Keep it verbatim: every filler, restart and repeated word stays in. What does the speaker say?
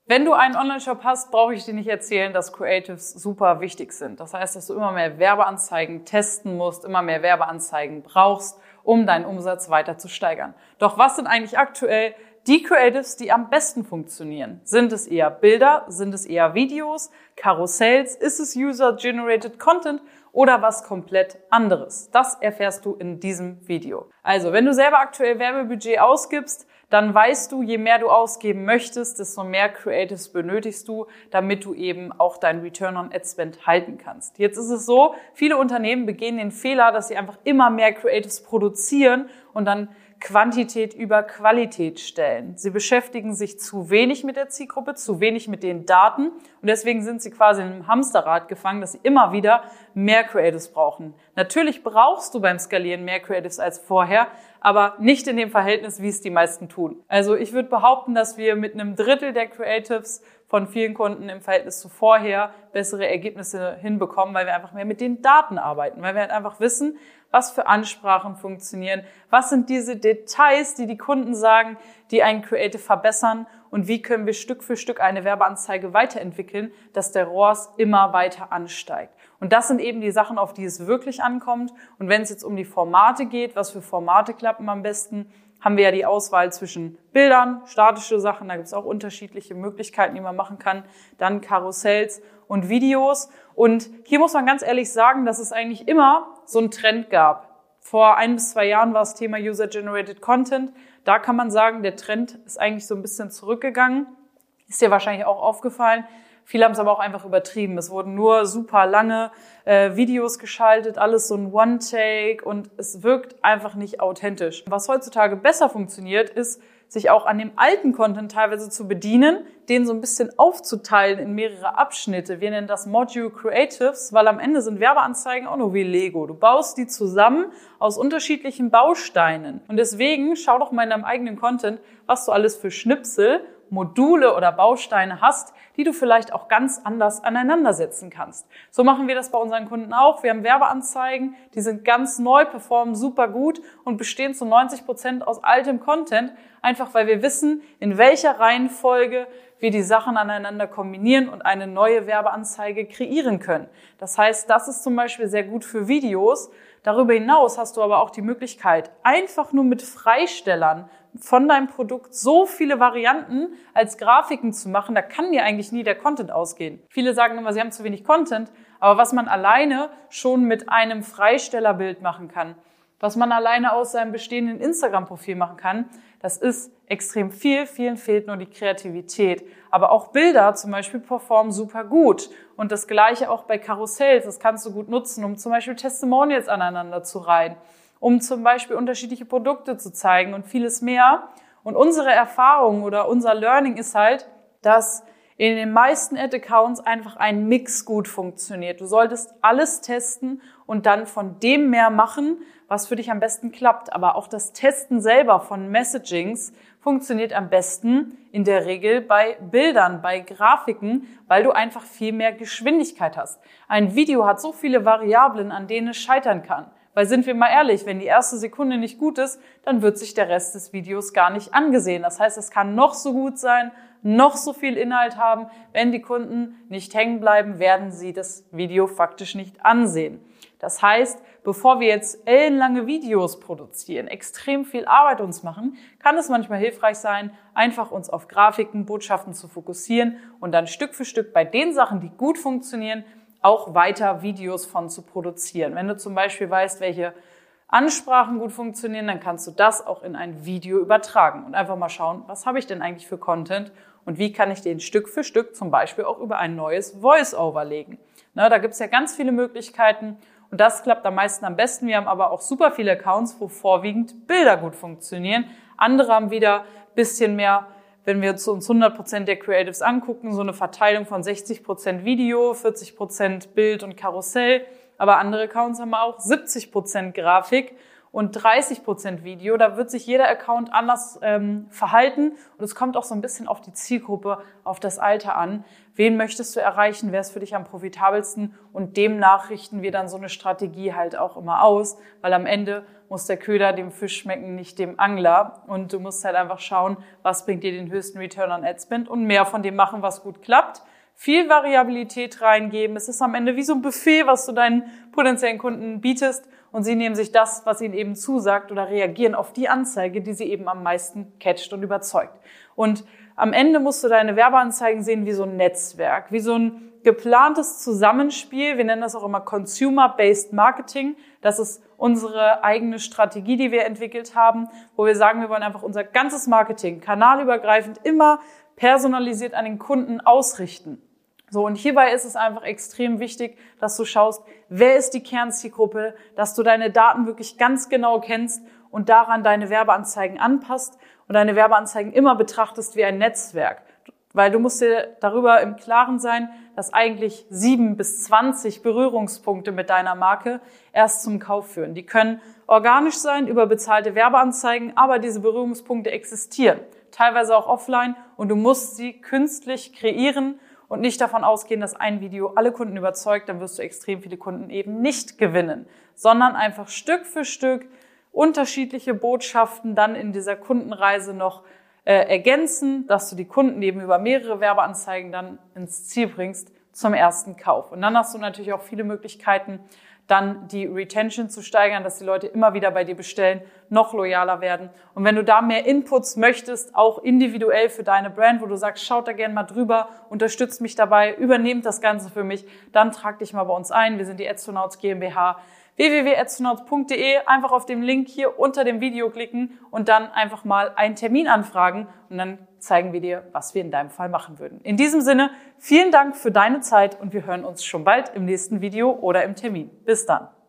Wenn du einen Online-Shop hast, brauche ich dir nicht erzählen, dass Creatives super wichtig sind. Das heißt, dass du immer mehr Werbeanzeigen testen musst, immer mehr Werbeanzeigen brauchst, um deinen Umsatz weiter zu steigern. Doch was sind eigentlich aktuell die Creatives, die am besten funktionieren? Sind es eher Bilder? Sind es eher Videos? Karussells? Ist es User-Generated Content? Oder was komplett anderes? Das erfährst du in diesem Video. Also, wenn du selber aktuell Werbebudget ausgibst, dann weißt du, je mehr du ausgeben möchtest, desto mehr Creatives benötigst du, damit du eben auch dein Return on Ad Spend halten kannst. Jetzt ist es so, viele Unternehmen begehen den Fehler, dass sie einfach immer mehr Creatives produzieren und dann Quantität über Qualität stellen. Sie beschäftigen sich zu wenig mit der Zielgruppe, zu wenig mit den Daten und deswegen sind sie quasi in einem Hamsterrad gefangen, dass sie immer wieder mehr Creatives brauchen. Natürlich brauchst du beim Skalieren mehr Creatives als vorher, aber nicht in dem Verhältnis, wie es die meisten tun. Also ich würde behaupten, dass wir mit einem Drittel der Creatives von vielen Kunden im Verhältnis zu vorher bessere Ergebnisse hinbekommen, weil wir einfach mehr mit den Daten arbeiten, weil wir halt einfach wissen, was für Ansprachen funktionieren, was sind diese Details, die die Kunden sagen, die einen Creative verbessern und wie können wir Stück für Stück eine Werbeanzeige weiterentwickeln, dass der R O A S immer weiter ansteigt. Und das sind eben die Sachen, auf die es wirklich ankommt. Und wenn es jetzt um die Formate geht, was für Formate klappen am besten, haben wir ja die Auswahl zwischen Bildern, statische Sachen, da gibt es auch unterschiedliche Möglichkeiten, die man machen kann, dann Karussells und Videos. Und hier muss man ganz ehrlich sagen, dass es eigentlich immer so einen Trend gab. Vor ein bis zwei Jahren war das Thema User-Generated Content. Da kann man sagen, der Trend ist eigentlich so ein bisschen zurückgegangen. Ist dir wahrscheinlich auch aufgefallen. Viele haben es aber auch einfach übertrieben. Es wurden nur super lange äh, Videos geschaltet, alles so ein One-Take und es wirkt einfach nicht authentisch. Was heutzutage besser funktioniert, ist, sich auch an dem alten Content teilweise zu bedienen, den so ein bisschen aufzuteilen in mehrere Abschnitte. Wir nennen das Module Creatives, weil am Ende sind Werbeanzeigen auch nur wie Lego. Du baust die zusammen aus unterschiedlichen Bausteinen. Und deswegen schau doch mal in deinem eigenen Content, was du alles für Schnipsel, Module oder Bausteine hast, die du vielleicht auch ganz anders aneinandersetzen kannst. So machen wir das bei unseren Kunden auch. Wir haben Werbeanzeigen, die sind ganz neu, performen super gut und bestehen zu neunzig Prozent aus altem Content, einfach weil wir wissen, in welcher Reihenfolge wir die Sachen aneinander kombinieren und eine neue Werbeanzeige kreieren können. Das heißt, das ist zum Beispiel sehr gut für Videos. Darüber hinaus hast du aber auch die Möglichkeit, einfach nur mit Freistellern von deinem Produkt so viele Varianten als Grafiken zu machen, da kann dir eigentlich nie der Content ausgehen. Viele sagen immer, sie haben zu wenig Content, aber was man alleine schon mit einem Freistellerbild machen kann, was man alleine aus seinem bestehenden Instagram-Profil machen kann, das ist extrem viel. Vielen fehlt nur die Kreativität. Aber auch Bilder zum Beispiel performen super gut. Und das Gleiche auch bei Karussells. Das kannst du gut nutzen, um zum Beispiel Testimonials aneinander zu reihen, um zum Beispiel unterschiedliche Produkte zu zeigen und vieles mehr. Und unsere Erfahrung oder unser Learning ist halt, dass in den meisten Ad-Accounts einfach ein Mix gut funktioniert. Du solltest alles testen und dann von dem mehr machen, was für dich am besten klappt. Aber auch das Testen selber von Messagings funktioniert am besten in der Regel bei Bildern, bei Grafiken, weil du einfach viel mehr Geschwindigkeit hast. Ein Video hat so viele Variablen, an denen es scheitern kann. Weil sind wir mal ehrlich, wenn die erste Sekunde nicht gut ist, dann wird sich der Rest des Videos gar nicht angesehen. Das heißt, es kann noch so gut sein, noch so viel Inhalt haben. Wenn die Kunden nicht hängen bleiben, werden sie das Video faktisch nicht ansehen. Das heißt, bevor wir jetzt ellenlange Videos produzieren, extrem viel Arbeit uns machen, kann es manchmal hilfreich sein, einfach uns auf Grafiken, Botschaften zu fokussieren und dann Stück für Stück bei den Sachen, die gut funktionieren, auch weiter Videos von zu produzieren. Wenn du zum Beispiel weißt, welche Ansprachen gut funktionieren, dann kannst du das auch in ein Video übertragen und einfach mal schauen, was habe ich denn eigentlich für Content und wie kann ich den Stück für Stück zum Beispiel auch über ein neues Voice-Over legen. Na, da gibt es ja ganz viele Möglichkeiten und das klappt am meisten am besten. Wir haben aber auch super viele Accounts, wo vorwiegend Bilder gut funktionieren. Andere haben wieder ein bisschen mehr, wenn wir uns hundert Prozent der Creatives angucken, so eine Verteilung von sechzig Prozent Video, vierzig Prozent Bild und Karussell. Aber andere Accounts haben auch siebzig Prozent Grafik und dreißig Prozent Video. Da wird sich jeder Account anders ähm, verhalten und es kommt auch so ein bisschen auf die Zielgruppe, auf das Alter an. Wen möchtest du erreichen? Wer ist für dich am profitabelsten? Und demnach richten wir dann so eine Strategie halt auch immer aus, weil am Ende muss der Köder dem Fisch schmecken, nicht dem Angler. Und du musst halt einfach schauen, was bringt dir den höchsten Return on Ad Spend und mehr von dem machen, was gut klappt. Viel Variabilität reingeben. Es ist am Ende wie so ein Buffet, was du deinen potenziellen Kunden bietest und sie nehmen sich das, was ihnen eben zusagt oder reagieren auf die Anzeige, die sie eben am meisten catcht und überzeugt. Und am Ende musst du deine Werbeanzeigen sehen wie so ein Netzwerk, wie so ein geplantes Zusammenspiel. Wir nennen das auch immer Consumer-Based Marketing. Das ist unsere eigene Strategie, die wir entwickelt haben, wo wir sagen, wir wollen einfach unser ganzes Marketing kanalübergreifend immer personalisiert an den Kunden ausrichten. So, und hierbei ist es einfach extrem wichtig, dass du schaust, wer ist die Kernzielgruppe, dass du deine Daten wirklich ganz genau kennst und daran deine Werbeanzeigen anpasst und deine Werbeanzeigen immer betrachtest wie ein Netzwerk. Weil du musst dir darüber im Klaren sein, dass eigentlich sieben bis zwanzig Berührungspunkte mit deiner Marke erst zum Kauf führen. Die können organisch sein über bezahlte Werbeanzeigen, aber diese Berührungspunkte existieren, teilweise auch offline, und du musst sie künstlich kreieren und nicht davon ausgehen, dass ein Video alle Kunden überzeugt, dann wirst du extrem viele Kunden eben nicht gewinnen, sondern einfach Stück für Stück unterschiedliche Botschaften dann in dieser Kundenreise noch äh, ergänzen, dass du die Kunden eben über mehrere Werbeanzeigen dann ins Ziel bringst zum ersten Kauf. Und dann hast du natürlich auch viele Möglichkeiten, dann die Retention zu steigern, dass die Leute immer wieder bei dir bestellen, noch loyaler werden. Und wenn du da mehr Inputs möchtest, auch individuell für deine Brand, wo du sagst, schaut da gerne mal drüber, unterstützt mich dabei, übernehmt das Ganze für mich, dann trag dich mal bei uns ein. Wir sind die Adstonauts GmbH. w w w punkt adstonauts punkt d e, einfach auf dem Link hier unter dem Video klicken und dann einfach mal einen Termin anfragen und dann zeigen wir dir, was wir in deinem Fall machen würden. In diesem Sinne, vielen Dank für deine Zeit und wir hören uns schon bald im nächsten Video oder im Termin. Bis dann.